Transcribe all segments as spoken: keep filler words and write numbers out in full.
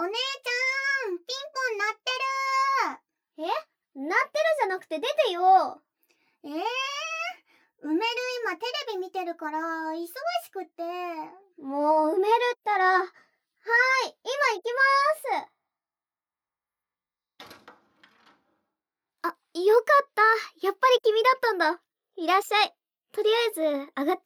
姉ちゃん、ピンポン鳴ってる。え、鳴ってるじゃなくて出てよ。 えー、埋める今テレビ見てるから忙しくって。 もう埋めるったら。はーい、今行きまーす。あ、よかった。やっぱり君だったんだ。いらっしゃい。とりあえず上がって。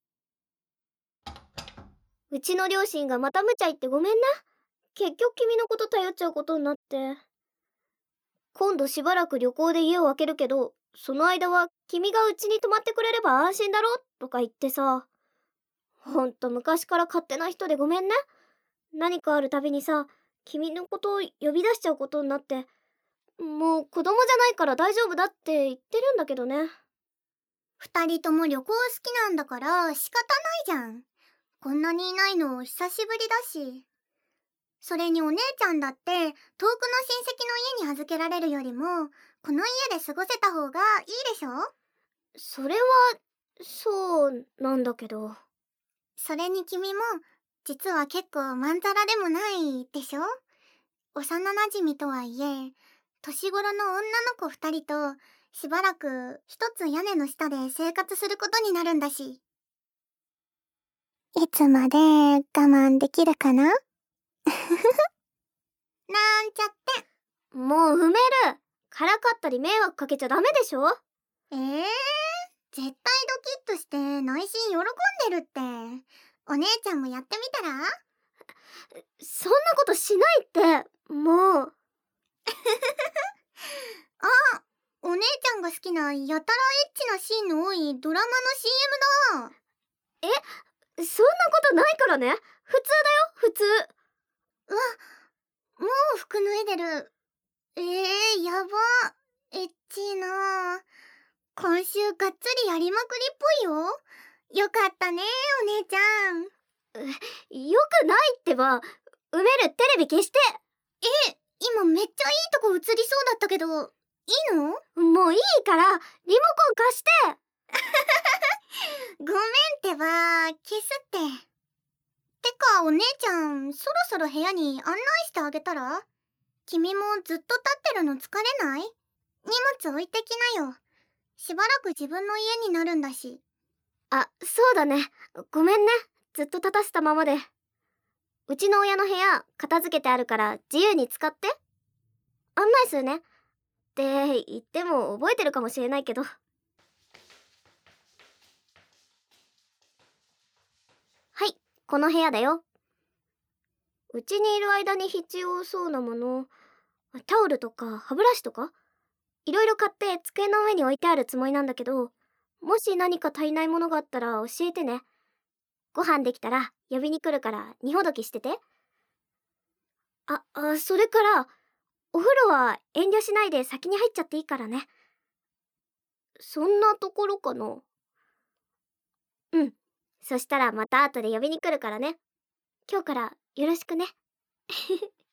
うちの両親がまた無茶言ってごめんね。結局君のこと頼っちゃうことになって。今度しばらく旅行で家を空けるけど、その間は君がうちに泊まってくれれば安心だろとか言ってさ。ほんと昔から勝手な人でごめんね。何かあるたびにさ、君のことを呼び出しちゃうことになって。もう子供じゃないから大丈夫だって言ってるんだけどね。 二人とも旅行好きなんだから仕方ないじゃん。こんなにいないの久しぶりだし。それにお姉ちゃんだって遠くの親戚の家に預けられるよりもこの家で過ごせた方がいいでしょ。 それはそうなんだけど。 それに君も実は結構まんざらでもないでしょ。幼なじみとはいえ年頃の女の子二人としばらく一つ屋根の下で生活することになるんだし。いつまで我慢できるかななんちゃって。 もう埋める。からかったり迷惑かけちゃダメでしょ。 えー、絶対ドキッとして内心喜んでるって。お姉ちゃんもやってみたら。 そんなことしないってもうあ、お姉ちゃんが好きなやたらエッチなシーンの多いドラマの シーエム だ。 え、そんなことないからね。普通だよ、普通。 うわ、もう服脱いでる。えー、やば。エッチーな。今週がっつりやりまくりっぽいよ。よかったね、お姉ちゃん。 よくないってば。埋める、テレビ消して。 え、今めっちゃいいとこ映りそうだったけど、いいの？ もういいから、リモコン貸して。 ごめんってば、消すって。てかお姉ちゃん、そろそろ部屋に案内してあげたら？君もずっと立ってるの疲れない？荷物置いてきなよ。しばらく自分の家になるんだし。 あ、そうだね。ごめんね。ずっと立たせたままで。うちの親の部屋、片付けてあるから自由に使って。案内するね。って言っても覚えてるかもしれないけど。はい、この部屋だよ。うちにいる間に必要そうなもの、タオルとか歯ブラシとかいろいろ買って机の上に置いてあるつもりなんだけど、もし何か足りないものがあったら教えてね。ご飯できたら呼びに来るから荷ほどきしてて。あ、あ、それからお風呂は遠慮しないで先に入っちゃっていいからね。そんなところかな。うん。そしたらまた後で呼びに来るからね。今日からよろしくね。